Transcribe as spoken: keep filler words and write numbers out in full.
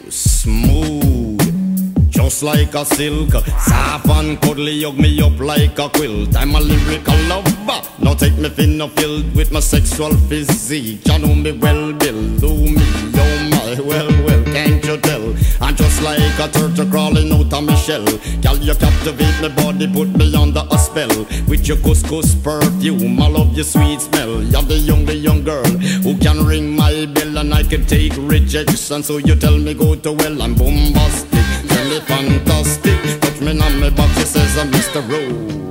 smooth, just like a silk. Soft and cuddly, hug me up like a quilt. I'm a lyrical lover, now take me thin or filled with my sexual physique. You know me well, Bill, do me, oh my, well, well, can't you tell? I'm just like a turtle crawling out of my shell. Girl, you captivate my body, put me under a spell. With your couscous perfume, I love your sweet smell. You're the young, the young girl who can ring my bell, and I can take rejection. So you tell me go to well, I'm bombastic, tell me fantastic. Touch me on my back, she says I'm Mister Rose.